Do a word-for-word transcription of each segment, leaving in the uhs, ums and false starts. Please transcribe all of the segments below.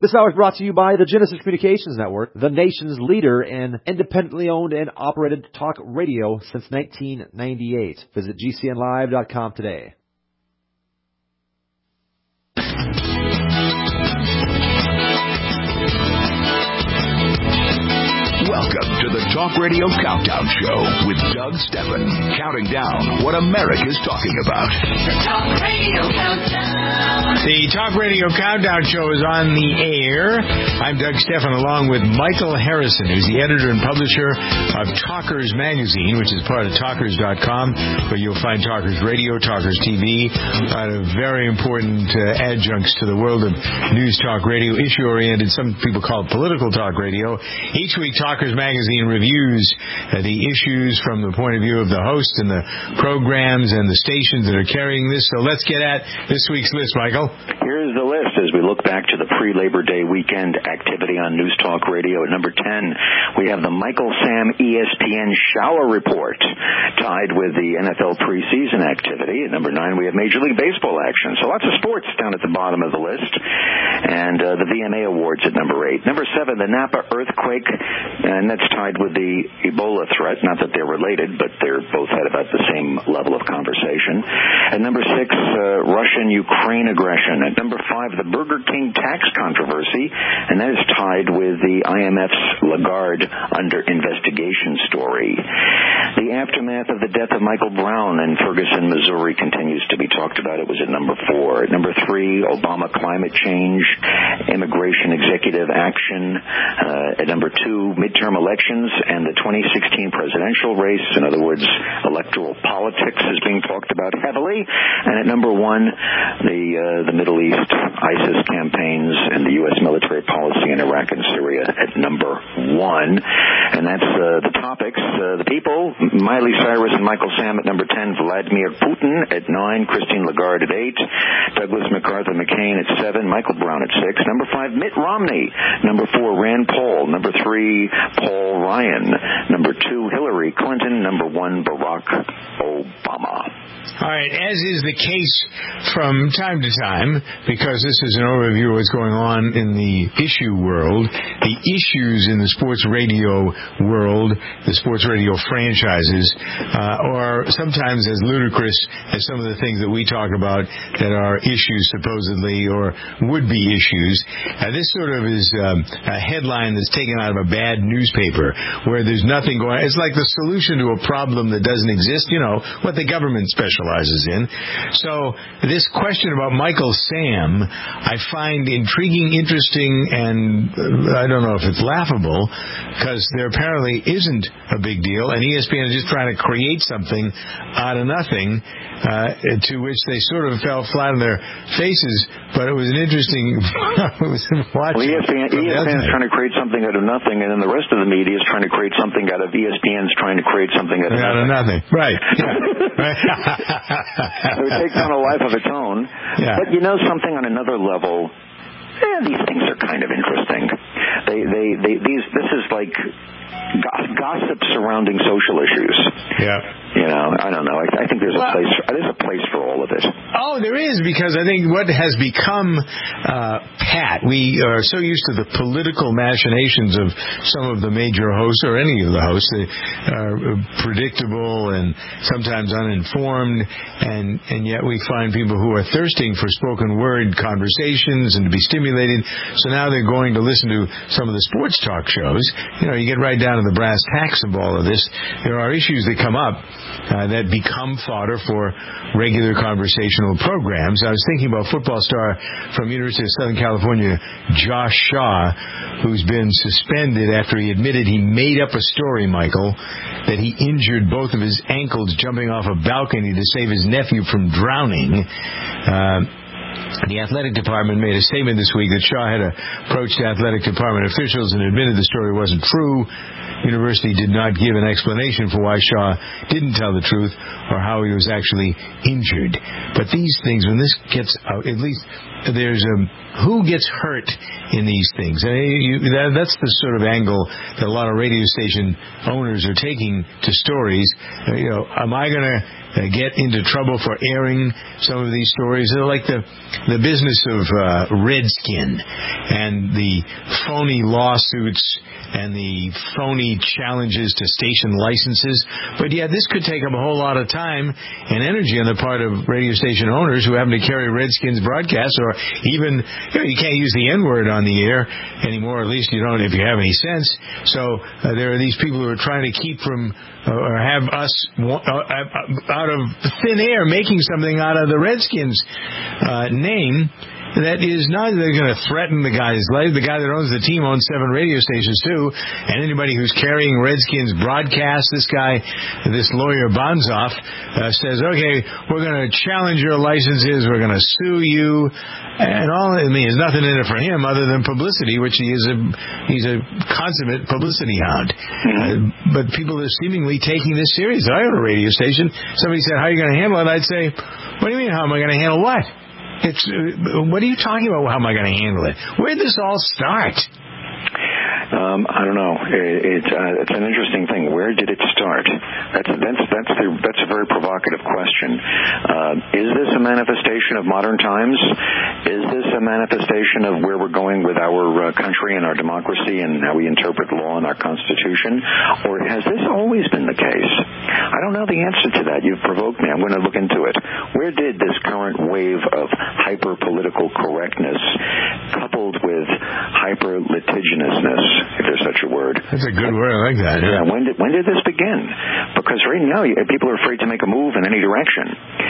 This hour is brought to you by the Genesis Communications Network, the nation's leader in independently owned and operated talk radio since nineteen ninety-eight. Visit G C N live dot com today. Welcome to the Talk Radio Countdown Show with Doug Stephan, counting down what America's talking about. The Talk Radio Countdown. The Talk Radio Countdown Show is on the air. I'm Doug Stephan, along with Michael Harrison, who's the editor and publisher of Talkers Magazine, which is part of Talkers dot com, where you'll find Talkers Radio, Talkers T V, uh, very important uh, adjuncts to the world of news talk radio, issue-oriented. Some people call it political talk radio. Each week, Talkers Magazine reviews uh, the issues from the point of view of the host and the programs and the stations that are carrying this. So let's get at this week's list, Michael. Here's the list as we look back to the pre-Labor Day weekend activity on News Talk Radio. At number ten, we have the Michael Sam E S P N Shower Report, tied with the N F L preseason activity. At number nine, we have Major League Baseball action. So lots of sports down at the bottom of the list. And uh, the V M A Awards at number eight. Number seven, the Napa earthquake, and that's tied with the Ebola threat. Not that they're related, but they're both at about the same level of conversation. At number six, uh, Russian-Ukraine aggression. At number five, the Burger King tax controversy, and that is tied with the I M F's Lagarde under investigation story. The aftermath of the death of Michael Brown in Ferguson, Missouri continues to be talked about. It was at number four. At number three, Obama climate change, immigration executive action. Uh, at number two, midterm elections and the twenty sixteen presidential race. In other words, electoral politics is being talked about heavily. And at number one, the uh, the Middle East, ISIS campaigns, and the U S military policy in Iraq and Syria at number one. And that's uh, the topics. Uh, the people, Miley Cyrus and Michael Sam at number ten, Vladimir Putin at nine, Christine Lagarde at eight, Douglas MacArthur McCain at seven, Michael Brown at six, number five, Mitt Romney, number four, Rand Paul, number three, Paul Ryan, number two, Hillary Clinton, number one, Barack Obama. All right, as is the case from time to time, because this is an overview of what's going on in the issue world, the issues in the sports radio world, the sports radio franchises, uh, are sometimes as ludicrous as some of the things that we talk about that are issues supposedly or would be issues. Uh, this sort of is um, a headline that's taken out of a bad newspaper where there's nothing going on. It's like the solution to a problem that doesn't exist, you know, what the government specializes in. So this question about Michael Sam, I find intriguing, interesting, and uh, I don't know if it's laughable, because there apparently isn't a big deal, and E S P N is just trying to create something out of nothing, uh, to which they sort of fell flat on their faces, but it was an interesting it was watching. Well, E S P N, E S P N is trying to create something out of nothing, and then the rest of the media is trying to create something out of E S P N's trying to create something out of out nothing. Of nothing. Right. right. It takes on a life of its own. Yeah. But you know something on another level, eh, these things are kind of interesting. They, they, they, these, this is like gossip surrounding social issues. Yeah. You know, I don't know. I, I think there's a well, place. There's a place for all of it. Oh, there is, because I think what has become uh, pat. We are so used to the political machinations of some of the major hosts, or any of the hosts. They are predictable and sometimes uninformed, and and yet we find people who are thirsting for spoken word conversations and to be stimulated. So now they're going to listen to some of the sports talk shows. You know, you get right down to the brass tacks of all of this. There are issues that come up Uh, that become fodder for regular conversational programs. I was thinking about football star from University of Southern California, Josh Shaw, who's been suspended after he admitted he made up a story, Michael, that he injured both of his ankles jumping off a balcony to save his nephew from drowning. Uh, The athletic department made a statement this week that Shaw had approached athletic department officials and admitted the story wasn't true. University did not give an explanation for why Shaw didn't tell the truth or how he was actually injured. But these things, when this gets out, at least there's a who gets hurt in these things. I mean, you, that, that's the sort of angle that a lot of radio station owners are taking to stories. Uh, you know, am I going to uh, get into trouble for airing some of these stories. They're like the the business of uh, Redskin and the phony lawsuits and the phony challenges to station licenses. But yeah, this could take up a whole lot of time and energy on the part of radio station owners who happen to carry Redskins broadcasts, or even, you know, you can't use the N-word on the air anymore, at least you don't if you have any sense. So uh, there are these people who are trying to keep from uh, or have us uh, out of thin air making something out of the Redskins uh, name that is not they're going to threaten the guy's life. The guy that owns the team owns seven radio stations too, and anybody who's carrying Redskins broadcasts, this guy, this lawyer Bonzoff, uh, says, okay, we're going to challenge your licenses, we're going to sue you, and all. I mean, there's nothing in it for him other than publicity, which he is a he's a consummate publicity hound. Uh, but people are seemingly taking this serious. I own a radio station. Somebody said, how are you going to handle it? I'd say, what do you mean, how am I going to handle what? It's uh, what are you talking about? How am I going to handle it? Where did this all start? Um, I don't know. It, it, uh, it's an interesting thing. Where did it start? That's that's that's the, that's a very provocative question. Uh, is this a manifestation of modern times? Is this a manifestation of where we're going with our uh, country and our democracy and how we interpret law and our Constitution? Or has this always been the case? I don't know the answer to that. You've provoked me. I'm going to look into it. Where did this current wave of hyper-political correctness coupled with hyper-litigiousness, if there's such a word. That's a good word. I like that. Yeah. yeah when did when did this begin? Because right now people are afraid to make a move in any direction,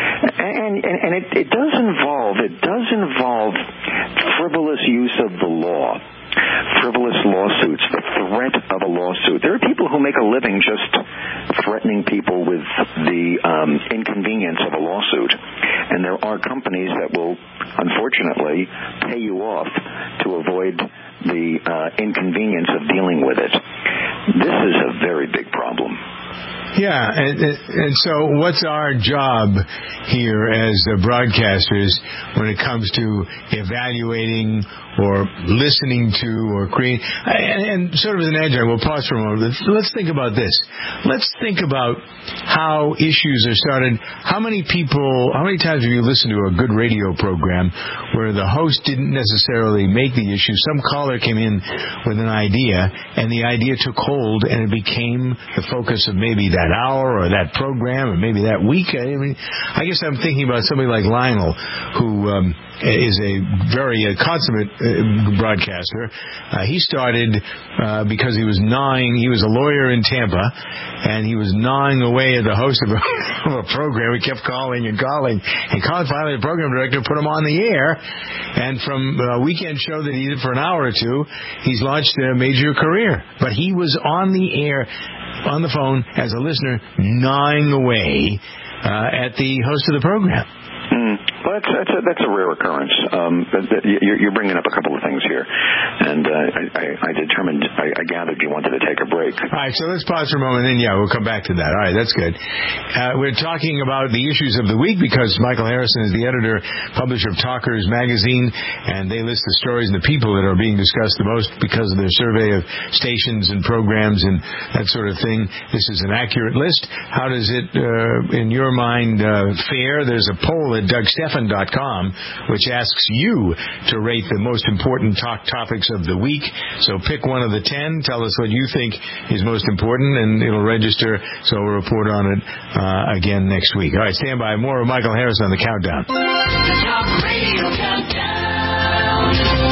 and and, and it, it does involve it does involve frivolous use of the law. Frivolous lawsuits, the threat of a lawsuit. There are people who make a living just threatening people with the um, inconvenience of a lawsuit. And there are companies that will, unfortunately, pay you off to avoid the uh, inconvenience of dealing with it. This is a very big problem. Yeah, and, and so what's our job here as broadcasters when it comes to evaluating or listening to or creating? And, and sort of as an adjunct, we'll pause for a moment. Let's think about this. Let's think about how issues are started. How many people, how many times have you listened to a good radio program where the host didn't necessarily make the issue? Some caller came in with an idea, and the idea took hold, and it became the focus of maybe that hour or that program or maybe that week. I mean, I guess I'm thinking about somebody like Lionel, who um, is a very uh, consummate uh, broadcaster. Uh, he started uh, because he was gnawing. He was a lawyer in Tampa, and he was gnawing away at the host of a, of a program. He kept calling and calling and calling. Finally, the program director put him on the air, and from a weekend show that he did for an hour or two, he's launched a major career. But he was on the air, on the phone, as a listener, gnawing away uh, at the host of the program. Mm. Well, that's that's a, that's a rare occurrence. Um, you're, you're bringing up a couple of things here, and uh, I, I determined, I, I gathered you wanted to take a break. All right, so let's pause for a moment, and yeah, we'll come back to that. All right, that's good. Uh, we're talking about the issues of the week because Michael Harrison is the editor, publisher of Talkers Magazine, and they list the stories and the people that are being discussed the most because of their survey of stations and programs and that sort of thing. This is an accurate list. How does it, uh, in your mind, uh, fare? There's a poll at Doug Stephan dot com, which asks you to rate the most important talk topics of the week. So pick one of the ten. Tell us what you think is most important, and it'll register, so we'll report on it uh, again next week. All right, stand by. More of Michael Harrison on the Countdown. The Talk Radio Countdown.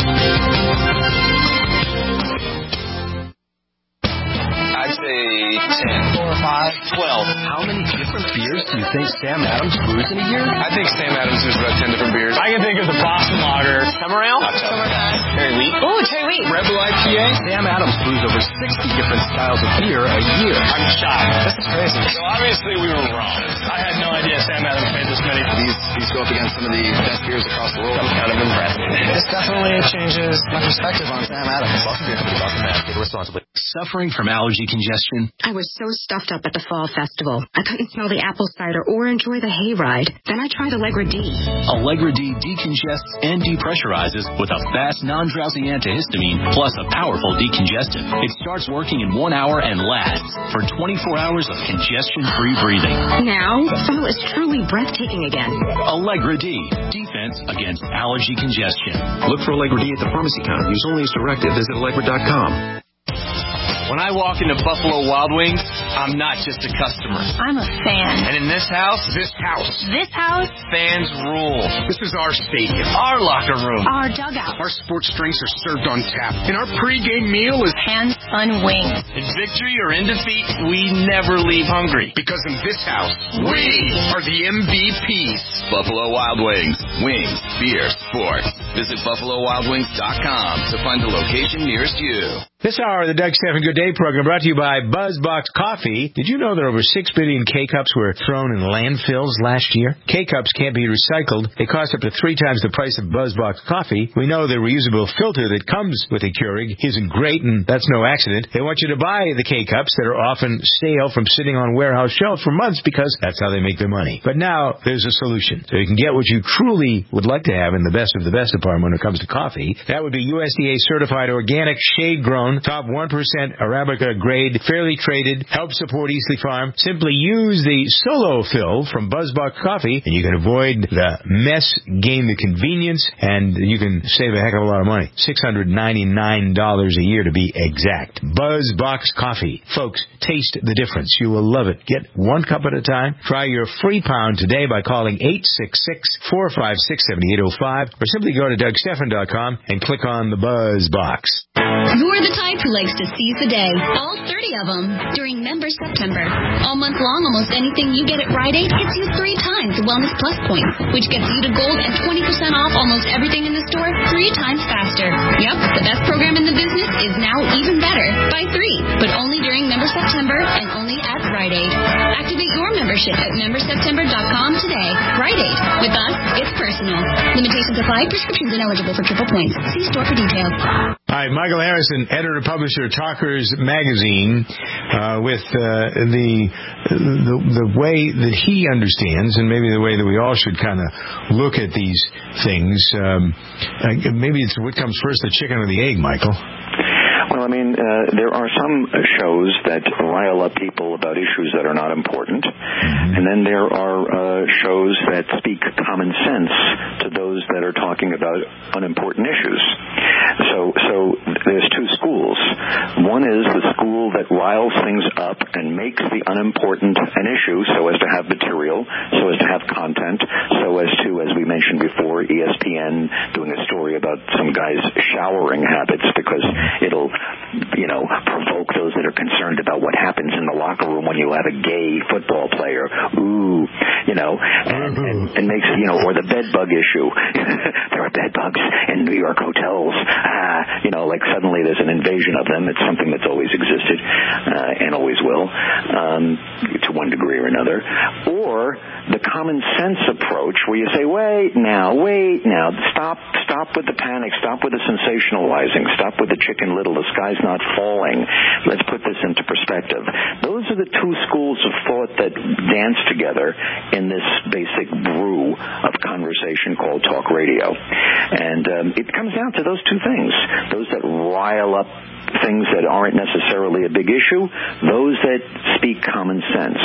I'd say ten. Four, five, twelve. How many different beers do you think Sam Adams brews in a year? I think Sam Adams brews about ten different beers. I can think of the Boston Lager. Summer Ale. Summer Ale. Cherry Wheat. Ooh, Cherry Wheat. Rebel I P A. Sam Adams brews over sixty different styles of beer a year. I'm shocked. This is crazy. So obviously we were wrong. I had no idea Sam Adams made this many. These, these go up against some of the best beers across the world. I'm kind of impressed. This definitely changes my perspective on Sam Adams. Boston Beer Company, Boston, Mass. Get responsibly. suffering from allergy congestion? I was so stuffed up at the fall festival. I couldn't smell the apple cider or enjoy the hayride. Then I tried Allegra D. Allegra D decongests and depressurizes with a fast, non-drowsy antihistamine plus a powerful decongestant. It starts working in one hour and lasts for twenty-four hours of congestion-free breathing. Now, fall is truly breathtaking again. Allegra D. Defense against allergy congestion. Look for Allegra D at the pharmacy counter. Use only as directed. Visit Allegra dot com. When I walk into Buffalo Wild Wings, I'm not just a customer. I'm a fan. And in this house, This house. This house, fans rule. This is our stadium. Our locker room. our dugout, Our sports drinks are served on tap. And our pregame meal is... hands fun wings. In victory or in defeat, we never leave hungry. Because in this house, we are the M V Ps. Buffalo Wild Wings. Wings, beer, sports. Visit buffalo wild wings dot com to find the location nearest you. This hour of the Doug Stephan Good Day program brought to you by BuzzBox Coffee. Did you know that over six billion K-Cups were thrown in landfills last year? K-Cups can't be recycled. They cost up to three times the price of BuzzBox Coffee. We know the reusable filter that comes with a Keurig isn't great, and that's no accident. They want you to buy the K-Cups that are often stale from sitting on warehouse shelves for months because that's how they make their money. But now there's a solution. So you can get what you truly would like to have in the best of the best department when it comes to coffee. That would be U S D A certified organic, shade-grown, top one percent Arabica grade, fairly traded, help support Eastleigh Farm. Simply use the Solo Fill from BuzzBox Coffee, and you can avoid the mess, gain the convenience, and you can save a heck of a lot of money. six hundred ninety-nine dollars a year to be exact. BuzzBox Coffee. Folks, taste the difference. You will love it. Get one cup at a time. Try your free pound today by calling eight six six, four five six, seven eight zero five or simply go to doug stephan dot com and click on the Buzz Box. You're the type who likes to seize the day. All thirty of them during Member September. All month long, almost anything you get at Rite Aid gets you three times the Wellness Plus points, which gets you to gold and twenty percent off almost everything in the store three times faster. Yep, the best program in the business is now even better by three, but only during Member September and only at Rite Aid. Activate your membership at member september dot com today. Rite Aid. With us, it's personal. Limitations apply. Prescriptions ineligible for triple points. See store for details. All right, Michael Harrison, editor-publisher, Talkers Magazine, uh, with uh, the, the the way that he understands, and maybe the way that we all should kind of look at these things. Um, uh, maybe it's what comes first, the chicken or the egg, Michael? Well, I mean, uh, there are some shows that rile up people about issues that are not important, mm-hmm. and then there are uh, shows that speak common sense to those that are talking about unimportant issues. So, so there's two schools. One is the school that riles things up and makes the unimportant an issue so as to have material, so as to have content, so as to, as we mentioned before, E S P N doing a story about some guy's showering habits because it'll, you know, provoke those that are concerned about what happens in the locker room when you have a gay football player. Ooh, you know, and, and, and makes, you know, or the bed bug issue. There are bed bugs in New York hotels. Ah, you know, like suddenly there's an invasion of them. It's something that's always existed uh, and always will, um, to one degree or another. Or the common sense approach where you say, wait now, wait now, stop, stop with the panic, stop with the sensationalizing, stop with the chicken little, the sky's not falling. Let's put this into perspective. Those are the two schools of thought that dance together in this basic brew of conversation called talk radio. And um, it comes down to those two things. Those that rile up things that aren't necessarily a big issue, those that speak common sense.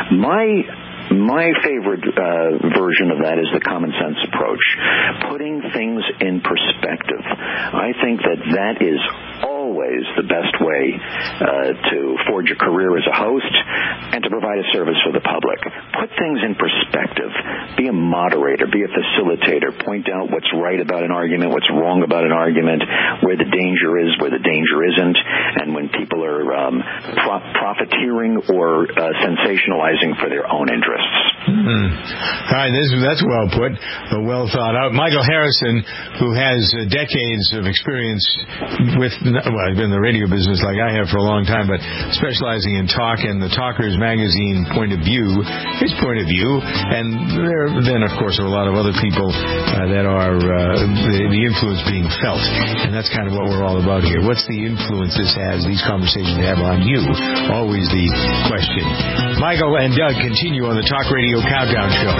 My My favorite uh, version of that is the common sense approach, putting things in perspective. I think that that is always the best way uh, to forge a career as a host and to provide a service for the public. Put things in perspective. Be a moderator. Be a facilitator. Point out what's right about an argument, what's wrong about an argument, where the danger is, where the danger isn't, and when people are um, pro- profiteering or uh, sensationalizing for their own interests. Mm. All right, this, that's well put, but well thought out. Michael Harrison, who has uh, decades of experience with, well, well, he's been in the radio business like I have for a long time, but specializing in talk and the Talkers Magazine point of view, his point of view, and there then, of course, are a lot of other people uh, that are uh, the, the influence being felt, and that's kind of what we're all about here. What's the influence this has, these conversations have on you? Always the question. Michael and Doug continue on the Talk Radio Countdown Show.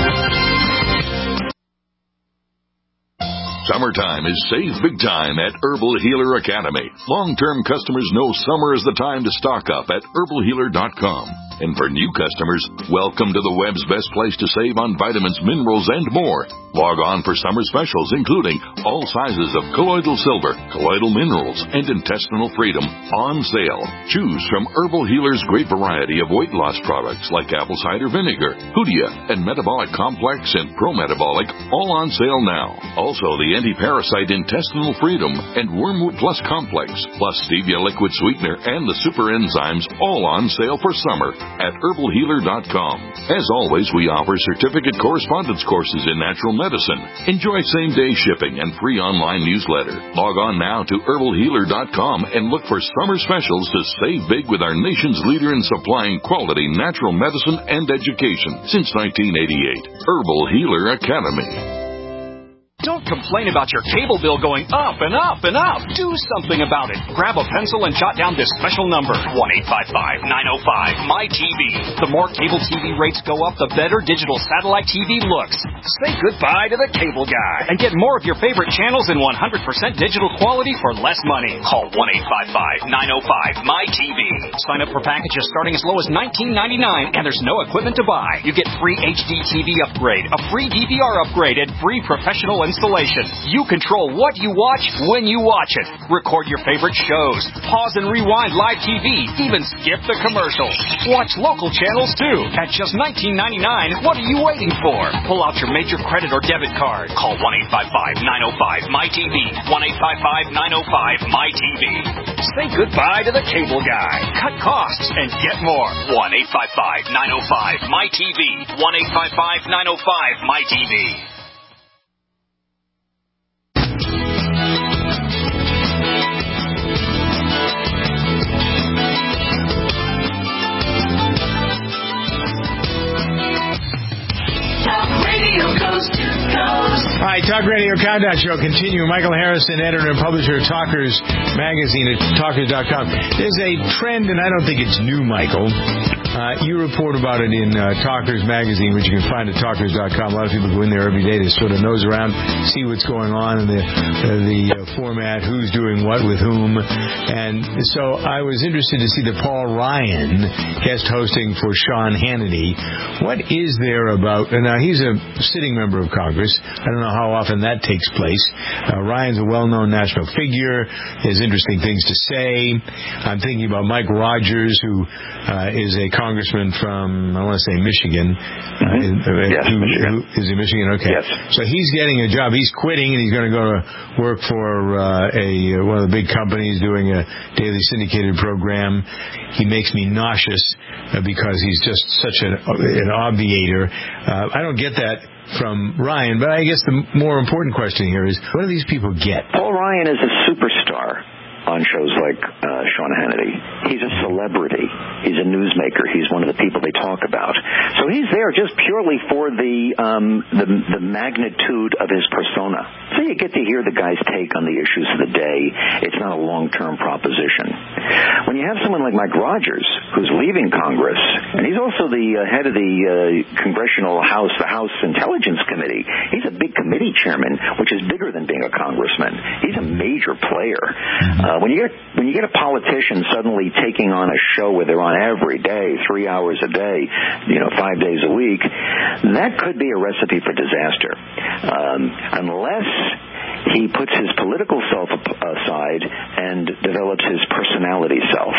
Summertime is save big time at Herbal Healer Academy. Long-term customers know summer is the time to stock up at herbal healer dot com. And for new customers, welcome to the web's best place to save on vitamins, minerals, and more. Log on for summer specials, including all sizes of colloidal silver, colloidal minerals, and intestinal freedom on sale. Choose from Herbal Healer's great variety of weight loss products like apple cider vinegar, Hoodia, and Metabolic Complex and Pro-Metabolic, all on sale now. Also, the anti-parasite intestinal freedom and Wormwood Plus Complex, plus stevia liquid sweetener and the super enzymes, all on sale for summer at herbal healer dot com. As always, we offer certificate correspondence courses in natural medicine. Enjoy same-day shipping and free online newsletter. Log on now to herbal healer dot com and look for summer specials to save big with our nation's leader in supplying quality natural medicine and education since nineteen eighty-eight. Herbal Healer Academy. Don't complain about your cable bill going up and up and up. Do something about it. Grab a pencil and jot down this special number, one eight five five, nine oh five, M Y T V. The more cable T V rates go up, the better digital satellite T V looks. Say goodbye to the cable guy and get more of your favorite channels in one hundred percent digital quality for less money. Call one eight five five, nine oh five, M Y T V. Sign up for packages starting as low as nineteen ninety-nine, and there's no equipment to buy. You get free H D T V upgrade, a free D V R upgrade, and free professional installation. You control what you watch when you watch it. Record your favorite shows. Pause and rewind live T V. Even skip the commercials. Watch local channels too. At just nineteen ninety-nine, what are you waiting for? Pull out your major credit or debit card. Call one eight five five, nine oh five, M Y T V. one eight five five, nine oh five, M Y T V. Say goodbye to the cable guy. Cut costs and get more. one eight five five, nine oh five, M Y T V. one eight five five, nine oh five, M Y T V. All right, Talk Radio Countdown Show continue. Michael Harrison, editor and publisher of Talkers Magazine at talkers dot com. There's a trend, and I don't think it's new, Michael. Uh, you report about it in uh, Talkers Magazine, which you can find at talkers dot com. A lot of people go in there every day to sort of nose around, see what's going on in the, uh, the uh, format, who's doing what with whom. And so I was interested to see the Paul Ryan guest hosting for Sean Hannity. What is there about, and now he's a sitting member of Congress. I don't know how often that takes place. Uh, Ryan's a well-known national figure. He has interesting things to say. I'm thinking about Mike Rogers, who uh, is a congressman from, I want to say, Michigan. Mm-hmm. Uh, yes, who, Michigan. Who, is he Michigan? Okay. Yes. So he's getting a job. He's quitting, and he's going to go to work for uh, a one of the big companies doing a daily syndicated program. He makes me nauseous uh, because he's just such an, an obviator. Uh, I don't get that from Ryan, but I guess the more important question here is, what do these people get? Paul Ryan is a superstar on shows like uh, Sean Hannity. He's a celebrity. He's a newsmaker. He's one of the people they talk about. So he's there just purely for the um, the, the magnitude of his persona. So you get to hear the guy's take on the issues of the day. It's not a long-term proposition. When you have someone like Mike Rogers, who's leaving Congress, and he's also the uh, head of the uh, Congressional House, the House Intelligence Committee. He's a big committee chairman, which is bigger than being a congressman. He's a major player. Uh, when you get when you get a politician suddenly taking on a show where they're on every day, three hours a day, you know, five days a week, that could be a recipe for disaster. Um, unless he puts his political self aside and develops his personality self.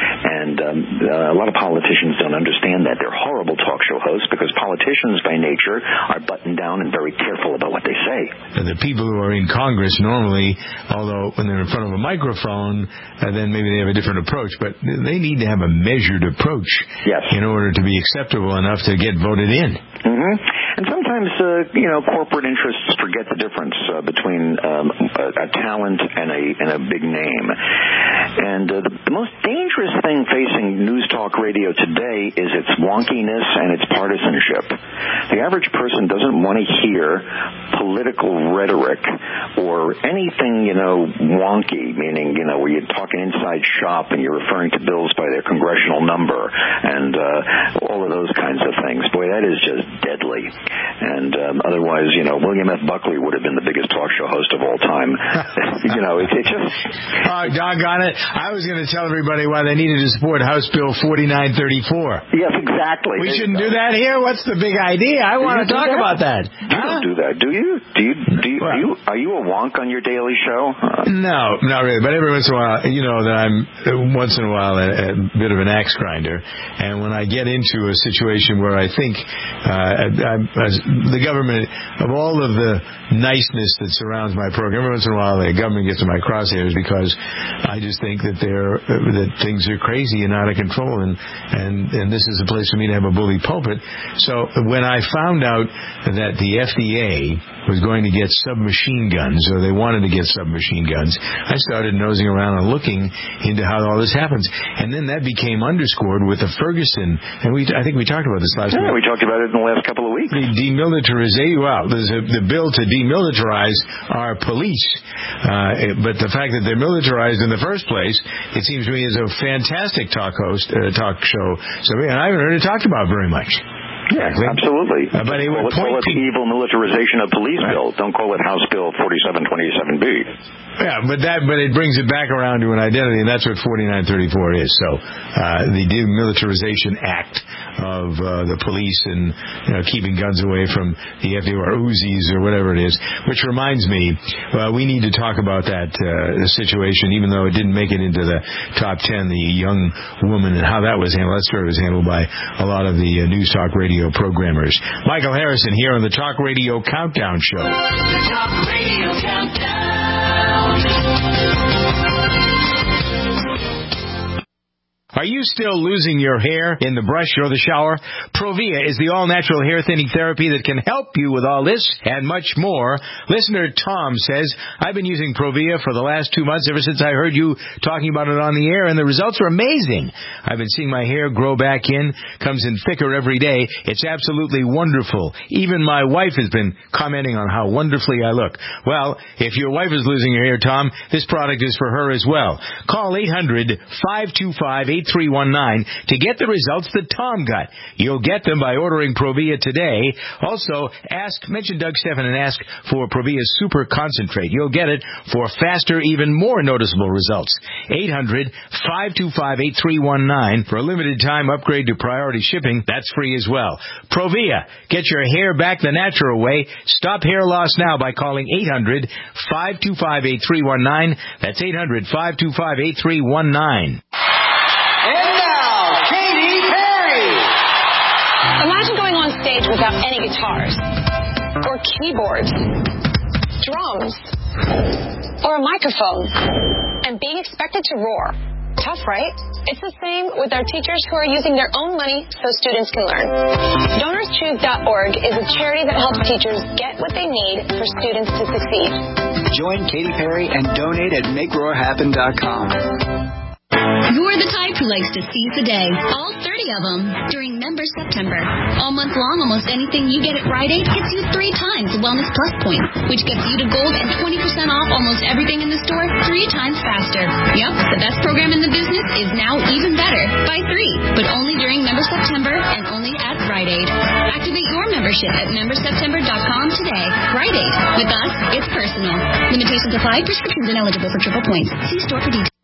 And um, uh, a lot of politicians don't understand that. They're horrible talk show hosts because politicians by nature are buttoned down and very careful about what they say. And the people who are in Congress normally, although when they're in front of a microphone, uh, then maybe they have a different approach, but they need to have a measured approach yes. in order to be acceptable enough to get voted in. Mm-hmm. And sometimes, uh, you know, corporate interests forget the difference uh, between um, a, a talent and a and a big name. And uh, the, the most dangerous thing facing news talk radio today is its wonkiness and its partisanship. The average person doesn't want to hear political rhetoric or anything, you know, wonky, meaning, you know, where you're talking inside shop and you're referring to bills by their congressional number and uh, all of those kinds of things. Boy, that is just deadly. And um, otherwise, you know, William F. Buckley would have been the biggest talk show host of all time. You know, it, it just... Oh, doggone it. I was going to tell everybody why they needed to support House Bill forty-nine thirty-four. Yes, exactly. We there shouldn't do that here? What's the big idea? I do want to talk that? about that. You huh? don't do that, do you? Do you? Do you, well, do you? Are you a wonk on your daily show? Uh, no, not really. But every once in a while, you know that I'm uh, once in a while a, a bit of an axe grinder. And when I get into a situation where I think uh, I, I, the government, of all of the niceness that surrounds my program, every once in a while the government gets in my crosshairs because I just think that they're uh, that things are crazy and out of control, and and and this is a place for me to have a bully pulpit. So when I found out that the F D A was going to get submachine guns, or they wanted to get submachine guns, I started nosing around and looking into how all this happens. And then that became underscored with the Ferguson, and we I think we talked about this last yeah, week. we talked about it in the last couple of weeks. The demilitarization, well, there's a, the bill to demilitarize our police. Uh, but the fact that they're militarized in the first place, it seems to me is a fantastic talk host, uh, talk show. So, and I haven't heard it talked about very much. Yeah, absolutely. Uh, but it call, it, call it the evil militarization of police right. bill. Don't call it House Bill forty-seven twenty-seven B. Yeah, but that but it brings it back around to an identity, and that's what forty-nine thirty-four is. So uh, the Demilitarization Act of uh, the police and you know, keeping guns away from the F D A or Uzis or whatever it is. Which reminds me, well, we need to talk about that uh, situation, even though it didn't make it into the top ten. The young woman and how that was handled. That story was handled by a lot of the uh, News Talk Radio programmers. Michael Harrison here on the Talk Radio Countdown Show. The Talk Radio Countdown. Are you still losing your hair in the brush or the shower? Provia is the all-natural hair thinning therapy that can help you with all this and much more. Listener Tom says, I've been using Provia for the last two months ever since I heard you talking about it on the air, and the results are amazing. I've been seeing my hair grow back in, comes in thicker every day. It's absolutely wonderful. Even my wife has been commenting on how wonderfully I look. Well, if your wife is losing her hair, Tom, this product is for her as well. Call eight hundred, five two five, eight three one nine to get the results that Tom got. You'll get them by ordering Provia today. Also, ask, mention Doug Stephan and ask for Provia Super Concentrate. You'll get it for faster, even more noticeable results. eight hundred, five two five, eight three one nine. For a limited time upgrade to priority shipping, that's free as well. Provia, get your hair back the natural way. Stop hair loss now by calling eight hundred, five two five, eight three one nine. That's eight hundred, five two five, eight three one nine. And now, Katy Perry! Imagine going on stage without any guitars, or keyboards, drums, or a microphone, and being expected to roar. Tough, right? It's the same with our teachers who are using their own money so students can learn. Donors Choose dot org is a charity that helps teachers get what they need for students to succeed. Join Katy Perry and donate at make roar happen dot com. You're the type who likes to seize the day. All thirty of them during Member September. All month long, almost anything you get at Rite Aid gets you three times Wellness Plus points, which gets you to gold and twenty percent off almost everything in the store three times faster. Yep, the best program in the business is now even better by three, but only during Member September and only at Rite Aid. Activate your membership at member september dot com today. Rite Aid. With us, it's personal. Limitations apply. Prescriptions ineligible for triple points. See store for details.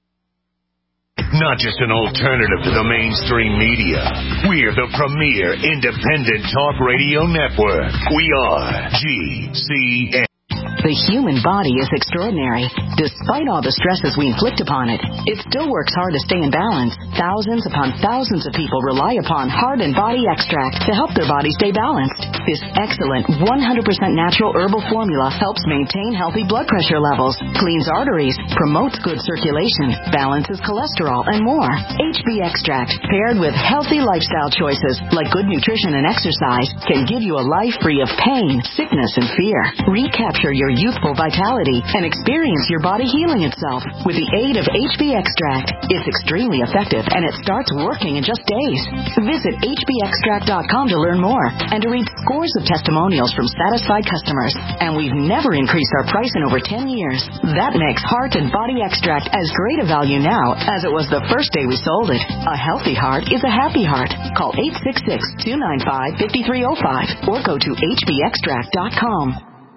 Not just an alternative to the mainstream media. We're the premier independent talk radio network. We are G C N. The human body is extraordinary. Despite all the stresses we inflict upon it, it still works hard to stay in balance. Thousands upon thousands of people rely upon Heart and Body Extract to help their body stay balanced. This excellent one hundred percent natural herbal formula helps maintain healthy blood pressure levels, cleans arteries, promotes good circulation, balances cholesterol, and more. H B Extract, paired with healthy lifestyle choices like good nutrition and exercise, can give you a life free of pain, sickness, and fear. Recapture your youthful vitality and experience your body healing itself with the aid of H B Extract. It's extremely effective and it starts working in just days. Visit H B extract dot com to learn more and to read scores of testimonials from satisfied customers. And we've never increased our price in over ten years. That makes Heart and Body Extract as great a value now as it was the first day we sold it. A healthy heart is a happy heart. Call eight six six, two nine five, five three zero five or go to H B extract dot com.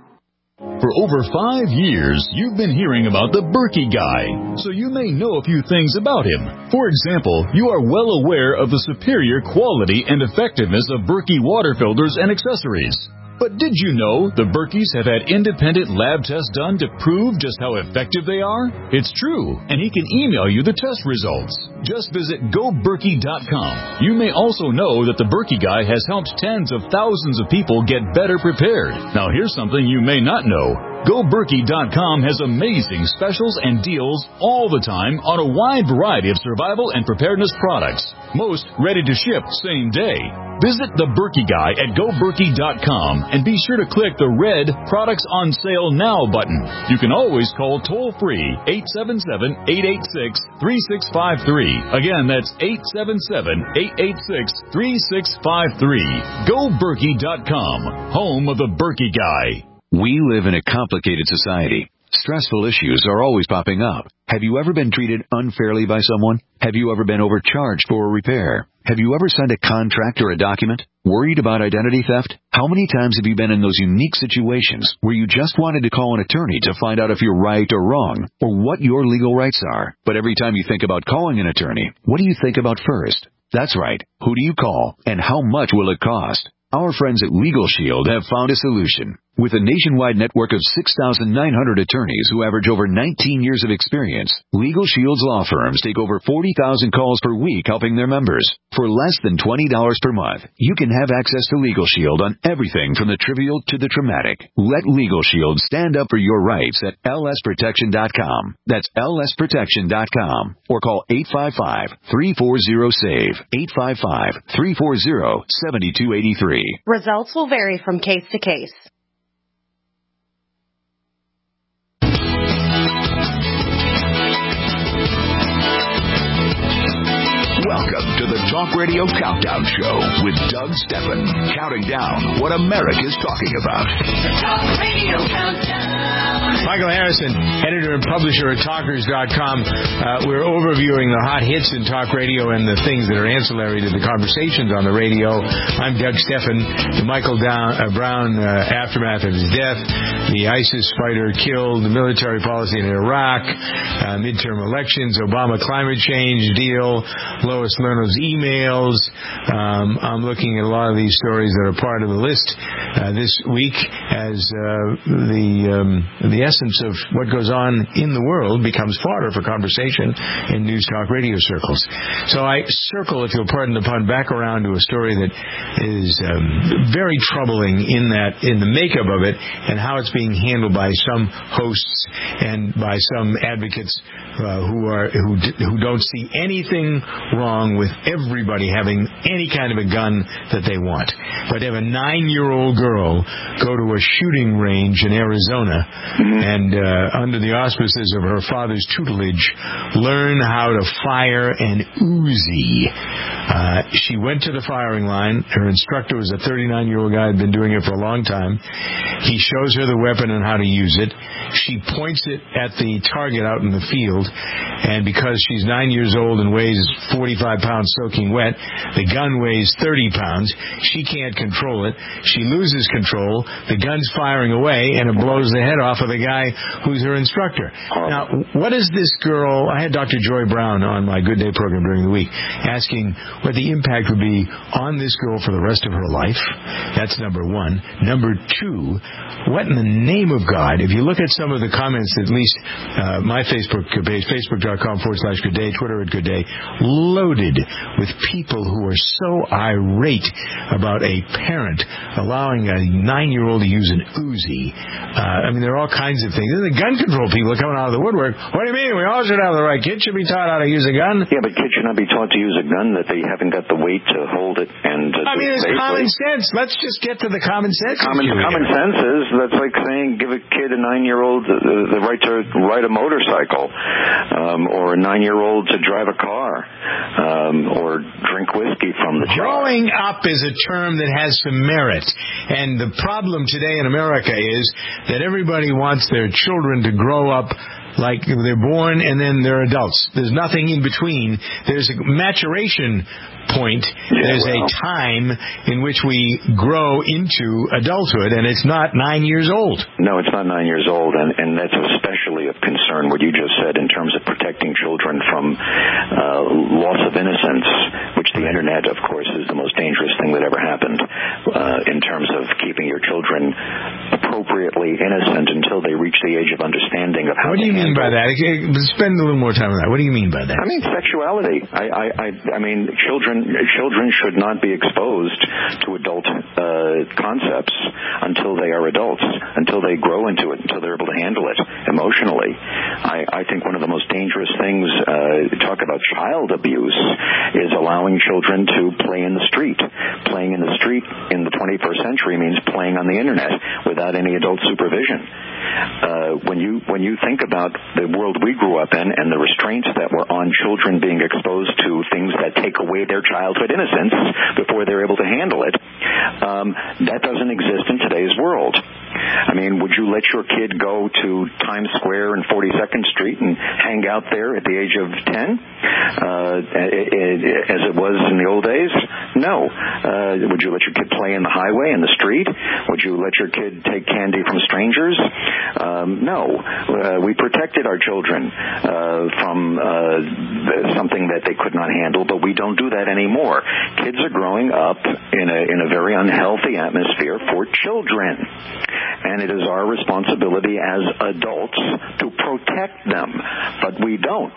For over five years, you've been hearing about the Berkey Guy, so you may know a few things about him. For example, you are well aware of the superior quality and effectiveness of Berkey water filters and accessories. But did you know the Berkeys have had independent lab tests done to prove just how effective they are? It's true, and he can email you the test results. Just visit go berkey dot com. You may also know that the Berkey Guy has helped tens of thousands of people get better prepared. Now here's something you may not know. go berkey dot com has amazing specials and deals all the time on a wide variety of survival and preparedness products. Most ready to ship same day. Visit the Berkey Guy at go berkey dot com and be sure to click the red Products on Sale Now button. You can always call toll-free eight seven seven, eight eight six, three six five three. Again, that's eight seven seven, eight eight six, three six five three. go berkey dot com, home of the Berkey Guy. We live in a complicated society. Stressful issues are always popping up. Have you ever been treated unfairly by someone? Have you ever been overcharged for a repair? Have you ever signed a contract or a document? Worried about identity theft? How many times have you been in those unique situations where you just wanted to call an attorney to find out if you're right or wrong, or what your legal rights are? But every time you think about calling an attorney, what do you think about first? That's right. Who do you call, and how much will it cost? Our friends at Legal Shield have found a solution. With a nationwide network of six thousand nine hundred attorneys who average over nineteen years of experience, Legal Shield's law firms take over forty thousand calls per week helping their members. For less than twenty dollars per month, you can have access to Legal Shield on everything from the trivial to the traumatic. Let Legal Shield stand up for your rights at L S protection dot com. That's L S protection dot com. Or call eight five five, three four zero, SAVE, eight five five, three four zero, seven two eight three. Results will vary from case to case. Welcome to the Talk Radio Countdown Show with Doug Steffen, counting down what America's talking about. The Talk Radio Countdown. Michael Harrison, editor and publisher at talkers dot com. Uh, we're overviewing the hot hits in talk radio and the things that are ancillary to the conversations on the radio. I'm Doug Steffen. The Michael Down, uh, Brown uh, aftermath of his death, the ISIS fighter killed, the military policy in Iraq, uh, midterm elections, Obama climate change deal, Lois Lerner's emails. Um, I'm looking at a lot of these stories that are part of the list uh, this week as uh, the um, the essence of what goes on in the world becomes fodder for conversation in news talk radio circles. So I circle, if you'll pardon the pun, back around to a story that is um, very troubling in that in the makeup of it and how it's being handled by some hosts and by some advocates uh, who are who who don't see anything wrong with everybody having any kind of a gun that they want. But have a nine-year-old girl go to a shooting range in Arizona and uh, under the auspices of her father's tutelage, learn how to fire an Uzi. Uh, she went to the firing line. Her instructor was a thirty-nine-year-old guy who had been doing it for a long time. He shows her the weapon and how to use it. She points it at the target out in the field, and because she's nine years old and weighs forty-five pounds soaking wet, the gun weighs thirty pounds. She can't control it. She loses control. The gun's firing away, and it blows the head off of the guy who's her instructor. Now, what is this girl? I had Doctor Joy Brown on my Good Day program during the week asking what the impact would be on this girl for the rest of her life. That's number one. Number two, what in the name of God, if you look at some of the comments, at least uh, my Facebook page, facebook dot com forward slash Good Day, Twitter at Good Day, loaded loaded with people who are so irate about a parent allowing a nine-year-old to use an Uzi. Uh, I mean, there are all kinds of things. The gun control people are coming out of the woodwork. What do you mean? We all should have the right. Kids should be taught how to use a gun. Yeah, but kids should not be taught to use a gun that they haven't got the weight to hold it. And uh, I mean, it's safely. common sense. Let's just get to the common sense. Common, common sense is that's like saying give a kid a nine-year-old the, the right to ride a motorcycle, um, or a nine-year-old to drive a car, um, or drink whiskey from the jar. Growing up is a term that has some merit, and the problem today in America is that everybody wants their children to grow up like they're born and then they're adults. There's nothing in between. There's a maturation point. Yeah, There's well. a time in which we grow into adulthood, and it's not nine years old. No, it's not nine years old, and, and that's especially of concern, what you just said, in terms of protecting children from uh, loss of innocence, which the Internet, of course, is the most dangerous thing that ever happened uh, in terms of keeping your children appropriately innocent until they reach the age of understanding of how What do to you mean handle. by that? Spend a little more time on that. What do you mean by that? I mean sexuality. I, I, I, I mean children. Children should not be exposed to adult uh, concepts until they are adults, until they grow into it, until they're able to handle it emotionally. I, I think one of the most dangerous things, uh, talk about child abuse, is allowing children to play in the street. Playing in the street in the twenty-first century means playing on the Internet without any adult supervision. Uh, when you when you think about the world we grew up in and the restraints that were on children being exposed to things that take away their childhood innocence before they're able to handle it, um, that doesn't exist in today's world. I mean, would you let your kid go to Times Square and forty-second Street and hang out there at the age of ten, uh, as it was in the old days? No. Uh, would you let your kid play in the highway, in the street? Would you let your kid take candy from strangers? Um, no. Uh, we protected our children uh, from uh, something that they could not handle, but we don't do that anymore. Kids are growing up in a in a very unhealthy atmosphere for children. And it is our responsibility as adults to protect them. But we don't.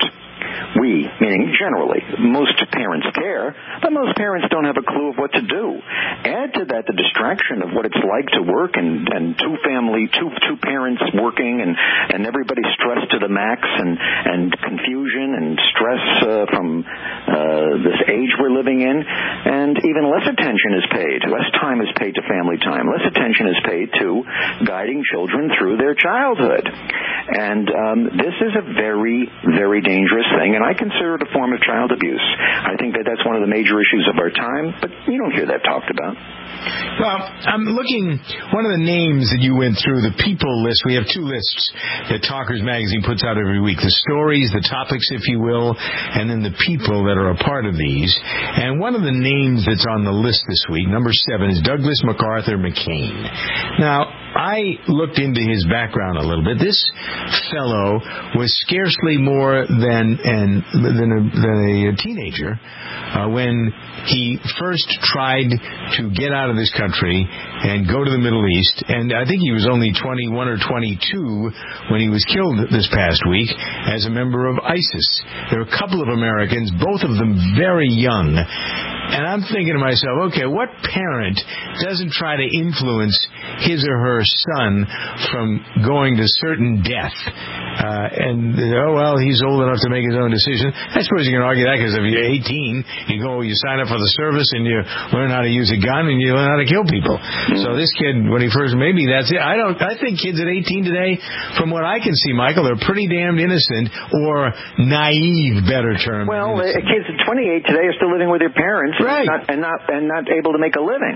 We, meaning generally, most parents care, but most parents don't have a clue of what to do. Add to that the distraction of what it's like to work and, and two family, two two parents working, and, and everybody stressed to the max, and, and confusion and stress uh, from uh, this age we're living in, and even less attention is paid. Less time is paid to family time. Less attention is paid to guiding children through their childhood. And um, this is a very, very dangerous thing, and I consider it a form of child abuse. I think that that's one of the major issues of our time, but you don't hear that talked about. Well, I'm looking, one of the names that you went through, the people list, we have two lists that Talkers Magazine puts out every week, the stories, the topics, if you will, and then the people that are a part of these. And one of the names that's on the list this week, number seven, is Douglas MacArthur McCain. Now, I looked into his background a little bit. This fellow was scarcely more than an, than, a, than a teenager uh, when he first tried to get out of this country and go to the Middle East. And I think he was only twenty-one or twenty-two when he was killed this past week as a member of ISIS. There were a couple of Americans, both of them very young. And I'm thinking to myself, okay, what parent doesn't try to influence his or her son from going to certain death? Uh, and, oh, well, he's old enough to make his own decision. I suppose you can argue that because if you're eighteen, you go, you sign up for the service and you learn how to use a gun and you learn how to kill people. So this kid, when he first, maybe that's it. I don't, I think kids at eighteen today, from what I can see, Michael, they're pretty damned innocent, or naive, better term. Well, uh, kids at twenty-eight today are still living with their parents. Right. Not, and not and not able to make a living.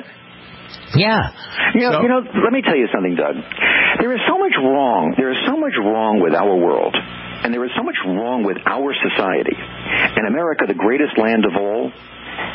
Yeah. You know, so, you know, let me tell you something, Doug. There is so much wrong. There is so much wrong with our world, and there is so much wrong with our society. In America, the greatest land of all,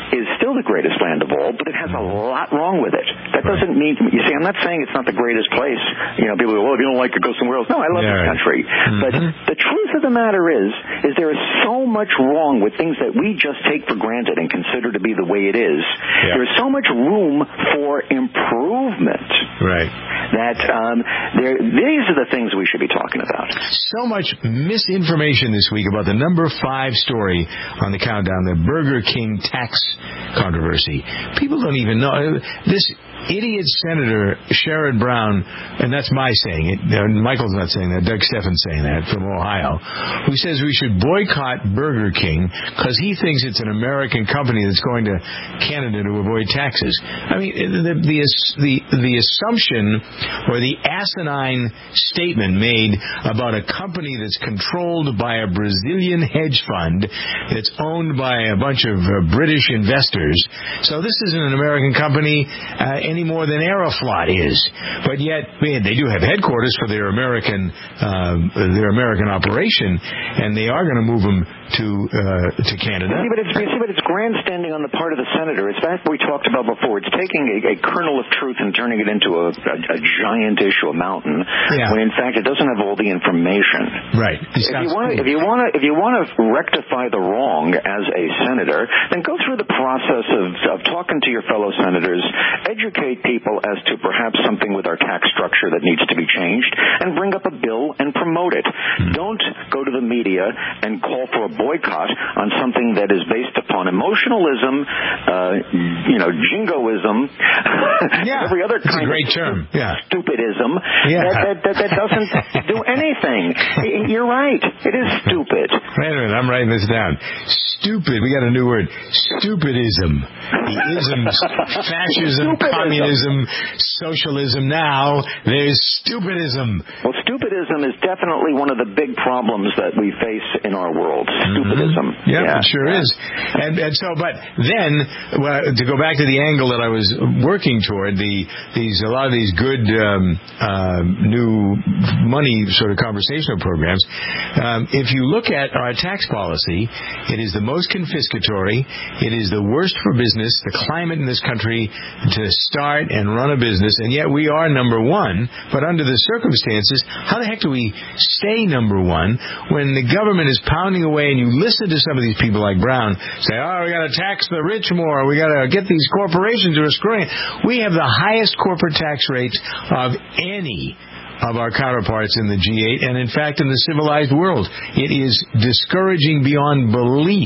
is still the greatest land of all, but it has a lot wrong with it. That right. doesn't mean, you see, I'm not saying it's not the greatest place. You know, people go, well, if you don't like it, go somewhere else. No, I love yeah, this country. Mm-hmm. But the truth of the matter is, is there is so much wrong with things that we just take for granted and consider to be the way it is. Yeah. There is so much room for improvement. Right. That um, there, these are the things we should be talking about. So much misinformation this week about the number five story on the countdown, the Burger King tax controversy. People don't even know. This idiot Senator Sherrod Brown, and that's my saying it, uh, Michael's not saying that, Doug Steffen's saying that, from Ohio, who says we should boycott Burger King because he thinks it's an American company that's going to Canada to avoid taxes. I mean, the, the, the, the assumption or the asinine statement made about a company that's controlled by a Brazilian hedge fund that's owned by a bunch of uh, British investors. So this isn't an American company uh, any more than Aeroflot is. But yet, man, they do have headquarters for their American uh, their American operation, and they are going to move them to uh, to Canada. See, but it's, see, but it's grandstanding on the part of the senator. It's that we talked about before. It's taking a, a kernel of truth and turning it into a, a, a giant issue, a mountain, yeah. when in fact it doesn't have all the information. Right. If you want, if you want to, if you want to rectify the wrong as a senator, then go through the process of, of talking to your fellow senators, educate people as to perhaps something with our tax structure that needs to be changed, and bring up a bill and promote it. Hmm. Don't go to the media and call for a boycott on something that is based upon emotionalism, uh, you know, jingoism, yeah, every other kind a great of term. Yeah. stupidism yeah. that, that, that, that doesn't do anything. You're right. It is stupid. Wait a minute. I'm writing this down. Stupid. We got a new word. Stupidism. The isms. Fascism, Stupidism. Communism, socialism. Now there's stupidism. Well, stupidism is definitely one of the big problems that we face in our world. Stupidism. Mm-hmm. Yep, yeah, it sure yeah. is. And, and so, but then, well, to go back to the angle that I was working toward, the these a lot of these good um, uh, new money sort of conversational programs. Um, if you look at our tax policy, it is the most confiscatory. It is the worst for business. The climate in this country to start and run a business, and yet we are number one. But under the circumstances, how the heck do we stay number one when the government is pounding away? And you listen to some of these people like Brown say, "Oh, we got to tax the rich more. We got to get these corporations who are screwing." We have the highest corporate tax rates of any of our counterparts in the G eight, and in fact in the civilized world. It is discouraging beyond belief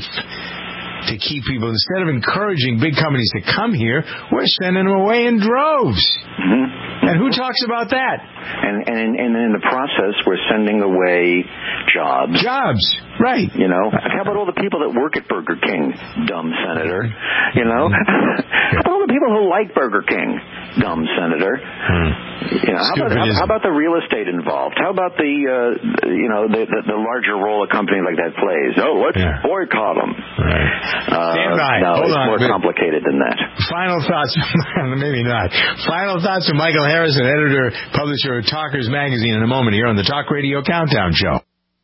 to keep people, instead of encouraging big companies to come here, we're sending them away in droves. Mm-hmm. And who talks about that? And, and, and in the process, we're sending away jobs. Jobs, right. You know, how about all the people that work at Burger King, dumb senator? You know, how about all the people who like Burger King, dumb senator? Hmm. You know, how about, how, how about the real estate involved? How about the, uh, you know, the, the, the larger role a company like that plays? Oh, let's yeah. boycott them. Right. Uh, Stand by. No, Hold it's on. more complicated than that. Final thoughts, maybe not. Final thoughts from Michael Harrison, editor, publisher of Talkers Magazine, in a moment here on the Talk Radio Countdown Show.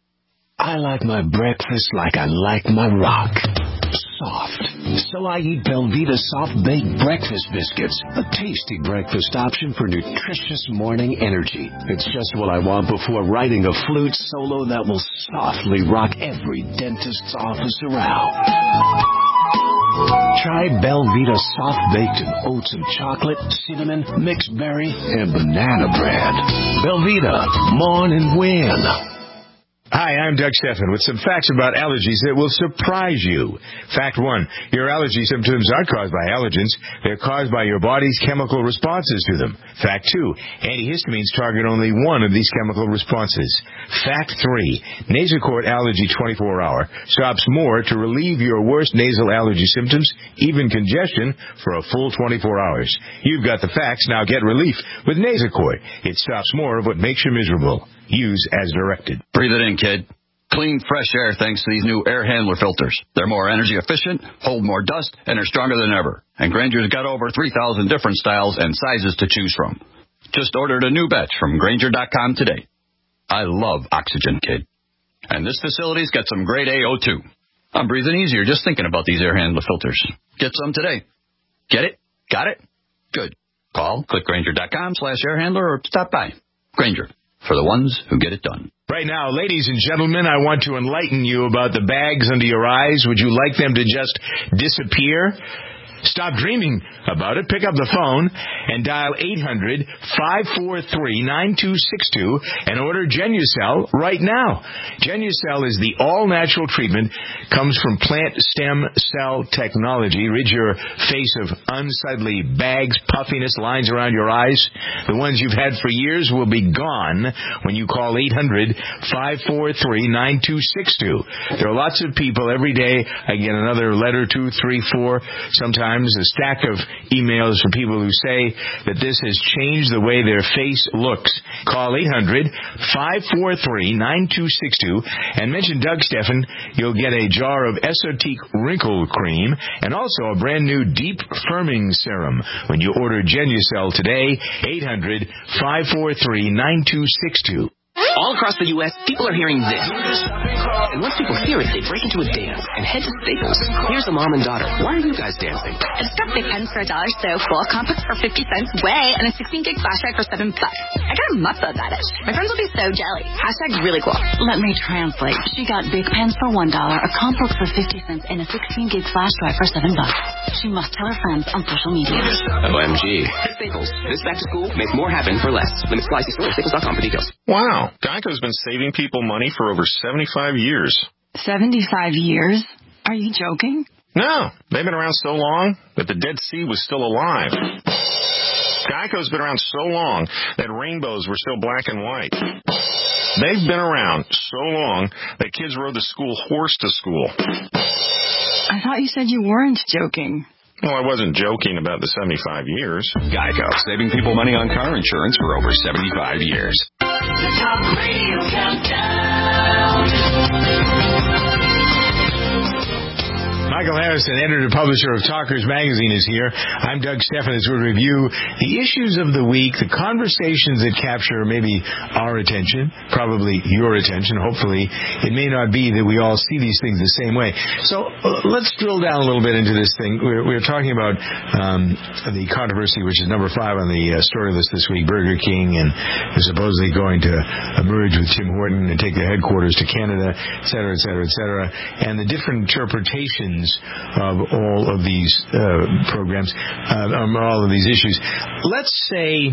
I like my breakfast like I like my rock. Soft. So I eat Belvita Soft Baked Breakfast Biscuits, a tasty breakfast option for nutritious morning energy. It's just what I want before writing a flute solo that will softly rock every dentist's office around. Try Belvita Soft Baked in oats and chocolate, cinnamon, mixed berry, and banana bread. Belvita, mourn and win. Hi, I'm Doug Steffen with some facts about allergies that will surprise you. Fact one, your allergy symptoms aren't caused by allergens. They're caused by your body's chemical responses to them. Fact two, antihistamines target only one of these chemical responses. Fact three, Nasacort Allergy twenty-four hour stops more to relieve your worst nasal allergy symptoms, even congestion, for a full twenty-four hours. You've got the facts, now get relief with Nasacort. It stops more of what makes you miserable. Use as directed. Breathe it in, kid. Clean, fresh air thanks to these new air handler filters. They're more energy efficient, hold more dust, and are stronger than ever. And Grainger's got over three thousand different styles and sizes to choose from. Just ordered a new batch from Grainger dot com today. I love Oxygen, kid. And this facility's got some grade A O two. I'm breathing easier just thinking about these air handler filters. Get some today. Get it? Got it? Good. Call clickgranger.com slash air handler or stop by. Granger, for the ones who get it done. Right now, ladies and gentlemen, I want to enlighten you about the bags under your eyes. Would you like them to just disappear? Stop dreaming about it. Pick up the phone and dial eight hundred, five four three, nine two six two and order Genucel right now. Genucel is the all-natural treatment, comes from plant stem cell technology. Rid your face of unsightly bags, puffiness, lines around your eyes. The ones you've had for years will be gone when you call eight hundred, five four three, nine two six two. There are lots of people every day. I get another letter, two, three, four, sometimes a stack of emails from people who say that this has changed the way their face looks. Call eight hundred, five four three, nine two six two and mention Doug Steffen. You'll get a jar of Esotique Wrinkle Cream and also a brand new Deep Firming Serum when you order Genucel today. eight hundred, five four three, nine two six two. All across the U S, people are hearing this. And once people hear it, they break into a dance and head to Staples. Here's a mom and daughter. Why are you guys dancing? I just got big pens for a dollar, so full complex for fifty cents, way, and a sixteen gig flash drive for seven bucks. I got a muff about it. My friends will be so jelly. Hashtag really cool. Let me translate. She got big pens for one dollar, a complex for fifty cents, and a sixteen gig flash drive for seven bucks. She must tell her friends on social media. O M G. Staples. This back to school, make more happen for less. Limit supply, see store, staples dot com for details. Wow. Geico's been saving people money for over seventy-five years. seventy-five years? Are you joking? No. They've been around so long that the Dead Sea was still alive. Geico's been around so long that rainbows were still black and white. They've been around so long that kids rode the school horse to school. I thought you said you weren't joking. Well, I wasn't joking about the seventy-five years. Geico, saving people money on car insurance for over seventy-five years. The Talk Radio Countdown. Michael Harrison, editor and publisher of Talkers Magazine, is here. I'm Doug Steffen as we review the issues of the week, the conversations that capture maybe our attention, probably your attention. Hopefully, it may not be that we all see these things the same way. So uh, let's drill down a little bit into this thing. We're, we're talking about um, the controversy, which is number five on the uh, story list this week, Burger King, and they're supposedly going to merge with Tim Horton and take their headquarters to Canada, et cetera, et cetera, et cetera, and the different interpretations of all of these uh, programs, uh, um, all of these issues. Let's say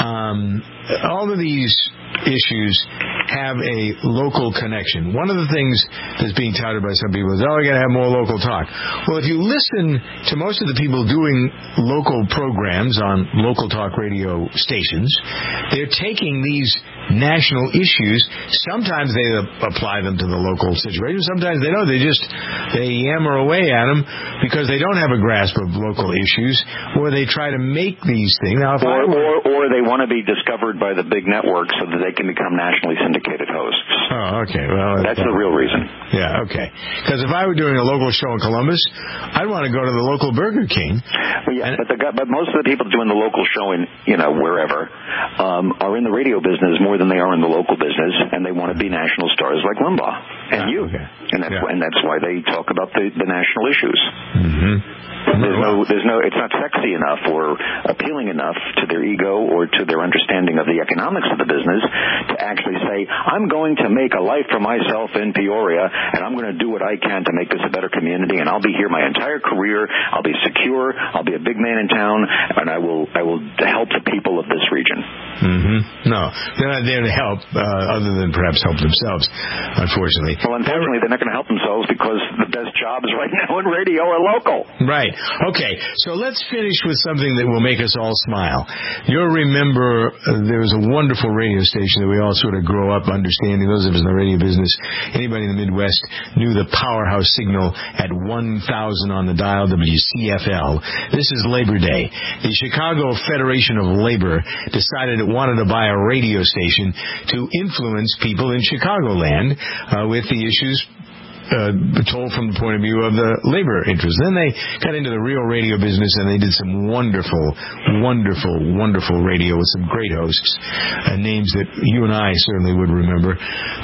um, all of these issues have a local connection. One of the things that's being touted by some people is, oh, we got to have more local talk. Well, if you listen to most of the people doing local programs on local talk radio stations, they're taking these national issues. Sometimes they apply them to the local situation. Sometimes they don't. They just they yammer away at them because they don't have a grasp of local issues, or they try to make these things. Now, if or, I were, or, or they want to be discovered by the big networks so that they can become nationally syndicated hosts. Oh, okay. Well, that's the real reason. Yeah, okay. Because if I were doing a local show in Columbus, I'd want to go to the local Burger King. Well, yeah, but, the, but most of the people doing the local show in, you know, wherever, um, are in the radio business more than they are in the local business, and they want to be national stars like Limbaugh and yeah, you. Okay. And that's yeah. and that's why they talk about the, the national issues. Mm-hmm. There's no, there's no, it's not sexy enough or appealing enough to their ego or to their understanding of the economics of the business to actually say, I'm going to make a life for myself in Peoria, and I'm going to do what I can to make this a better community, and I'll be here my entire career. I'll be secure. I'll be a big man in town, and I will, I will help the people of this region. Mm-hmm. No, they're not there to help, uh, other than perhaps help themselves, unfortunately. Well, unfortunately, they're not going to help themselves because the best jobs right now in radio are local. Right. Okay, so let's finish with something that will make us all smile. You'll remember uh, there was a wonderful radio station that we all sort of grow up understanding. Those of us in the radio business, anybody in the Midwest knew the powerhouse signal at one thousand on the dial, W C F L. This is Labor Day. The Chicago Federation of Labor decided it wanted to buy a radio station to influence people in Chicagoland uh, with the issues Uh, told from the point of view of the labor interest. Then they got into the real radio business, and they did some wonderful, wonderful, wonderful radio with some great hosts, uh, names that you and I certainly would remember. But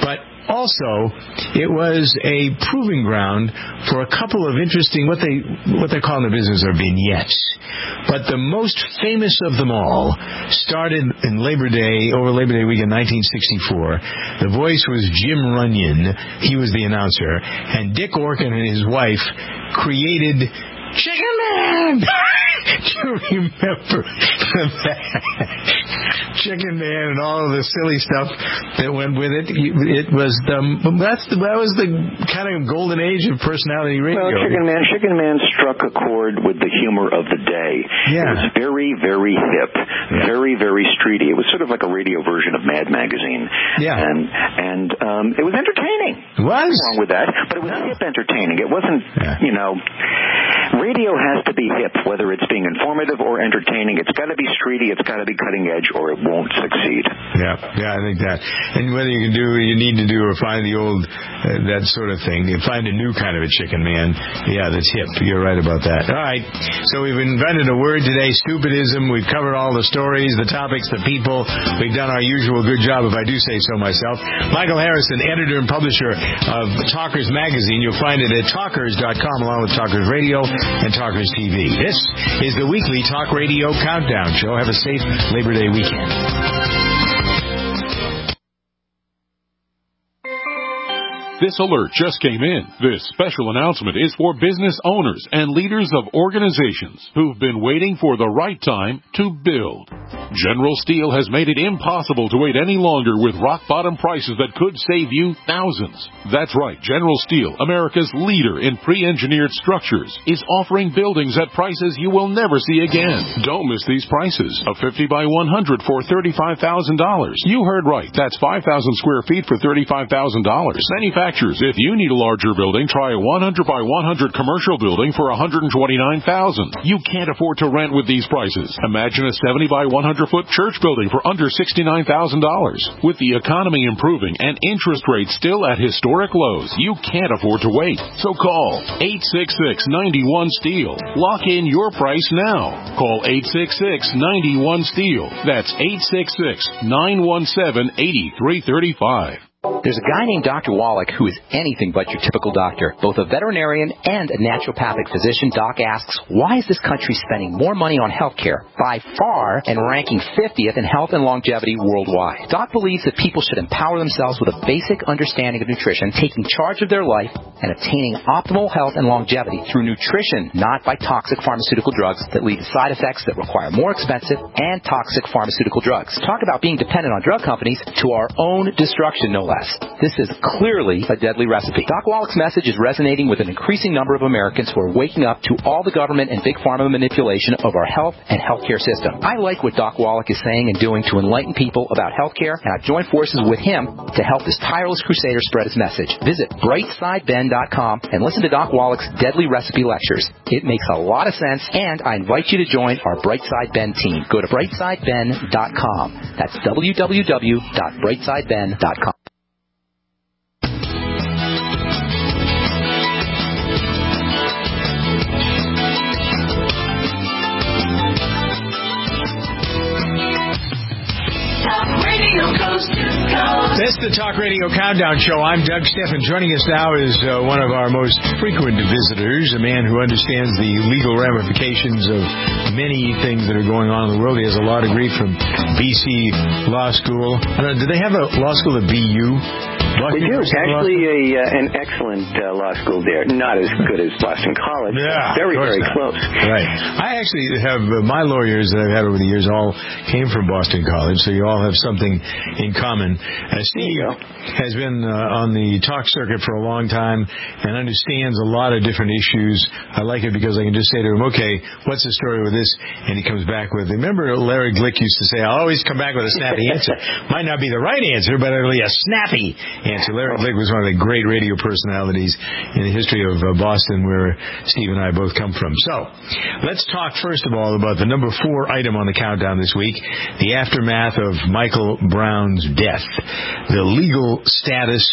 also, it was a proving ground for a couple of interesting, what they what they call in the business are vignettes. But the most famous of them all started in Labor Day, over Labor Day weekend nineteen sixty-four. The voice was Jim Runyon. He was the announcer. And Dick Orkin and his wife created Chicken Man! Do you remember that? Chicken Man and all of the silly stuff that went with it. It was the that's the, that was the kind of golden age of personality radio. Well, Chicken Man, Chicken Man struck a chord with the humor of the day. Yeah. It was very, very hip, yeah. very, very streety. It was sort of like a radio version of Mad Magazine. Yeah. And and um, it was entertaining. It was. Nothing wrong with that, but it was hip entertaining. It wasn't, yeah. you know. Radio has to be hip, whether it's being informative or entertaining. It's got to be streety, it's got to be cutting edge, or it won't succeed. Yeah, yeah, I think that. And whether you can do what you need to do or find the old, uh, that sort of thing, you find a new kind of a Chicken Man, yeah, that's hip. You're right about that. All right, so we've invented a word today, stupidism. We've covered all the stories, the topics, the people. We've done our usual good job, if I do say so myself. Michael Harrison, editor and publisher of Talkers Magazine. You'll find it at talkers dot com along with Talkers Radio and Talkers T V. This is the weekly Talk Radio Countdown Show. Have a safe Labor Day weekend. This alert just came in. This special announcement is for business owners and leaders of organizations who've been waiting for the right time to build. General Steel has made it impossible to wait any longer with rock-bottom prices that could save you thousands. That's right. General Steel, America's leader in pre-engineered structures, is offering buildings at prices you will never see again. Don't miss these prices. A fifty by one hundred for thirty-five thousand dollars. You heard right. That's five thousand square feet for thirty-five thousand dollars. Manufacturers, if you need a larger building, try a one hundred by one hundred commercial building for one hundred twenty-nine thousand dollars. You can't afford to rent with these prices. Imagine a seventy by one hundred foot church building for under sixty-nine thousand dollars. With the economy improving and interest rates still at historic lows, you can't afford to wait. So call eight six six, nine one, STEEL. Lock in your price now. Call eight six six, nine one, STEEL. That's eight six six, nine one seven, eight three three five. There's a guy named Doctor Wallach who is anything but your typical doctor. Both a veterinarian and a naturopathic physician, Doc asks, why is this country spending more money on health care, by far, and ranking fiftieth in health and longevity worldwide? Doc believes that people should empower themselves with a basic understanding of nutrition, taking charge of their life, and attaining optimal health and longevity through nutrition, not by toxic pharmaceutical drugs that lead to side effects that require more expensive and toxic pharmaceutical drugs. Talk about being dependent on drug companies to our own destruction, no less. This is clearly a deadly recipe. Doc Wallach's message is resonating with an increasing number of Americans who are waking up to all the government and big pharma manipulation of our health and healthcare system. I like what Doc Wallach is saying and doing to enlighten people about healthcare, and I've joined forces with him to help this tireless crusader spread his message. Visit bright side ben dot com and listen to Doc Wallach's deadly recipe lectures. It makes a lot of sense, and I invite you to join our Brightside Ben team. Go to bright side ben dot com. That's w w w dot bright side ben dot com. This is the Talk Radio Countdown Show. I'm Doug Steffen. Joining us now is uh, one of our most frequent visitors, a man who understands the legal ramifications of many things that are going on in the world. He has a law degree from B C Law School. I don't know, do they have a law school at B U? We do. Actually, a, uh, an excellent uh, law school there. Not as good as Boston College. Yeah, very, very not. close. Right. I actually have uh, my lawyers that I've had over the years all came from Boston College, so you all have something in common. Uh, Steve has been uh, on the talk circuit for a long time and understands a lot of different issues. I like it because I can just say to him, okay, what's the story with this? And he comes back with, remember Larry Glick used to say, I'll always come back with a snappy answer. Might not be the right answer, but it'll be a snappy answer. Larry Glick was one of the great radio personalities in the history of uh, Boston, where Steve and I both come from. So, let's talk first of all about the number four item on the countdown this week, the aftermath of Michael Brown's death, the legal status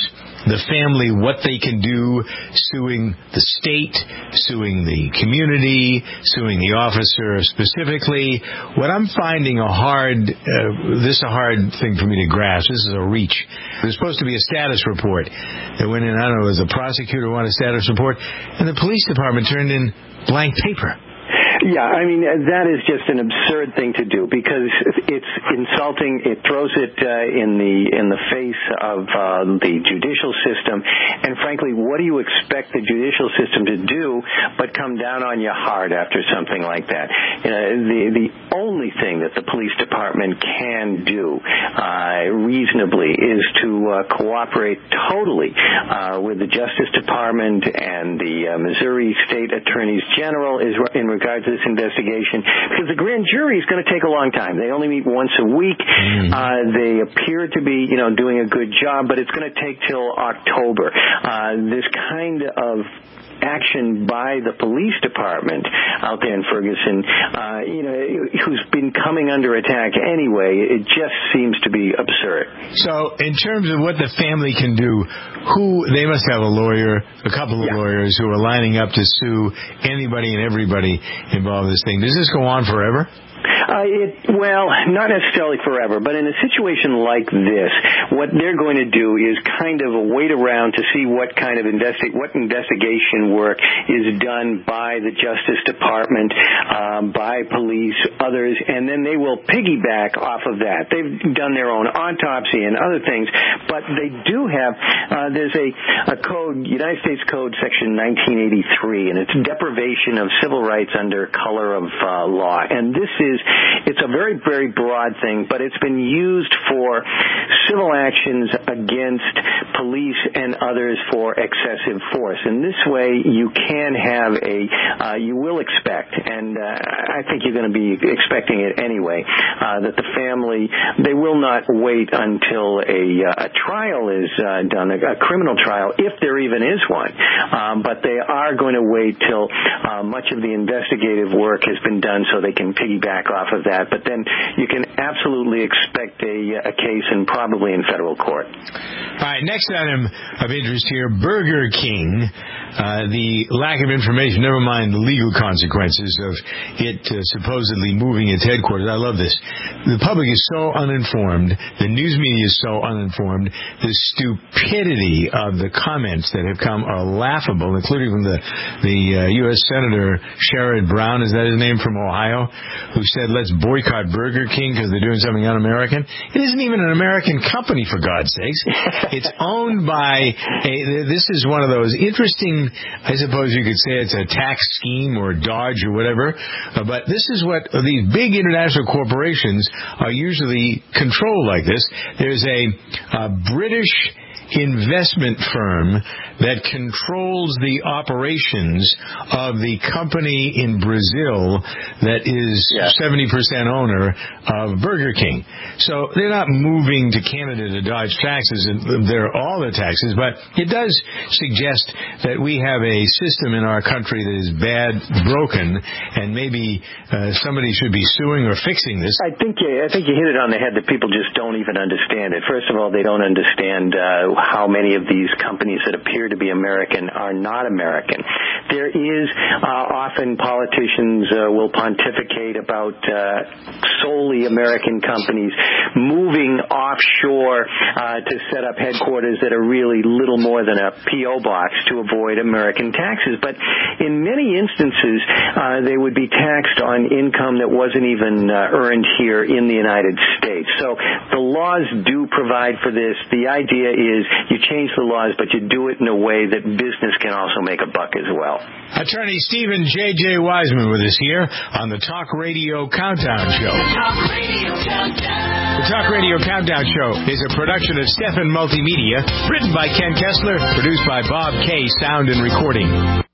the family what they can do, suing the state, suing the community, suing the officer specifically. What I'm finding a hard, uh, this is a hard thing for me to grasp. This is a reach. There's supposed to be a status report that went in, I don't know, as a prosecutor wanted a status report, and the police department turned in blank paper. Yeah, I mean, that is just an absurd thing to do because it's insulting. It throws it uh, in the in the face of uh, the judicial system. And frankly, what do you expect the judicial system to do but come down on you hard after something like that? You know, the, the only thing that the police department can do uh, reasonably is to uh, cooperate totally uh, with the Justice Department and the uh, Missouri State Attorneys General is in regards to this investigation, because the grand jury is going to take a long time. They only meet once a week. Mm. Uh, they appear to be, you know, doing a good job, but it's going to take till October. Uh, this kind of action by the police department out there in Ferguson, uh, you know, who's been coming under attack anyway, it just seems to be absurd. So in terms of what the family can do, who, they must have a lawyer, a couple of yeah. lawyers who are lining up to sue anybody and everybody involved in this thing. Does this go on forever? Uh, it, well, not necessarily forever, but in a situation like this, what they're going to do is kind of wait around to see what kind of investi- what investigation work is done by the Justice Department, um, by police, others, and then they will piggyback off of that. They've done their own autopsy and other things, but they do have, uh, there's a, a code, United States Code Section nineteen eighty-three, and it's deprivation of civil rights under color of uh, law, and this is It's a very, very broad thing, but it's been used for civil actions against police and others for excessive force. And this way, you can have a, uh, you will expect, and uh, I think you're going to be expecting it anyway, uh, that the family, they will not wait until a, uh, a trial is uh, done, a, a criminal trial, if there even is one. Um, but they are going to wait till uh, much of the investigative work has been done so they can piggyback off of that, but then you can absolutely expect a, a case and probably in federal court. All right, next item of interest here, Burger King. Uh, the lack of information, never mind the legal consequences of it uh, supposedly moving its headquarters. I love this. The public is so uninformed. The news media is so uninformed. The stupidity of the comments that have come are laughable, including from the, the uh, U S Senator Sherrod Brown, is that his name, from Ohio, who said, let's boycott Burger King because they're doing something un-American. It isn't even an American company, for God's sakes. It's owned by, a, this is one of those interesting, I suppose you could say it's a tax scheme or dodge or whatever, uh, but this is what these big international corporations are usually controlled like this. There's a, a British investment firm that controls the operations of the company in Brazil that is yeah. seventy percent owner of Burger King. So they're not moving to Canada to dodge taxes, and they're all the taxes, but it does suggest that we have a system in our country that is bad, broken, and maybe uh, somebody should be suing or fixing this. I think you, I think you hit it on the head that people just don't even understand it. First of all, they don't understand uh, how many of these companies that appear to be American are not American. There is uh, often politicians uh, will pontificate about uh, solely American companies moving offshore uh, to set up headquarters that are really little more than a P O box to avoid American taxes. But in many instances, uh, they would be taxed on income that wasn't even uh, earned here in the United States. So the laws do provide for this. The idea is you change the laws, but you do it in a way that business can also make a buck as well. Attorney Stephen J J. Wiseman with us here on the Talk Radio Countdown Show. The Talk Radio Countdown. The Talk Radio Countdown Show is a production of Stefan Multimedia, written by Ken Kessler, produced by Bob K. Sound and Recording.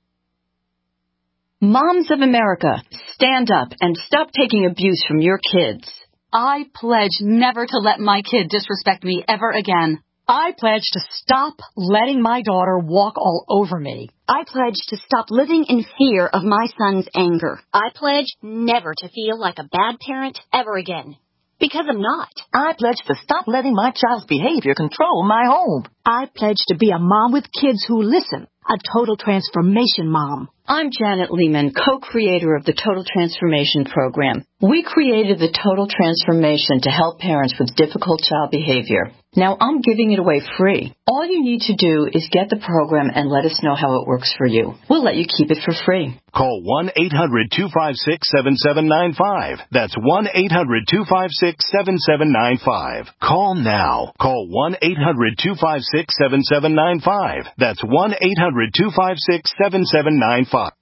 Moms of America, stand up and stop taking abuse from your kids. I pledge never to let my kid disrespect me ever again. I pledge to stop letting my daughter walk all over me. I pledge to stop living in fear of my son's anger. I pledge never to feel like a bad parent ever again. Because I'm not. I pledge to stop letting my child's behavior control my home. I pledge to be a mom with kids who listen. A total transformation mom. I'm Janet Lehman, co-creator of the Total Transformation Program. We created the Total Transformation to help parents with difficult child behavior. Now I'm giving it away free. All you need to do is get the program and let us know how it works for you. We'll let you keep it for free. Call one eight hundred two five six seven seven nine five. That's one eight hundred two five six seven seven nine five. Call now. Call one eight hundred two five six seven seven nine five. That's one eight hundred two five six seven seven nine five.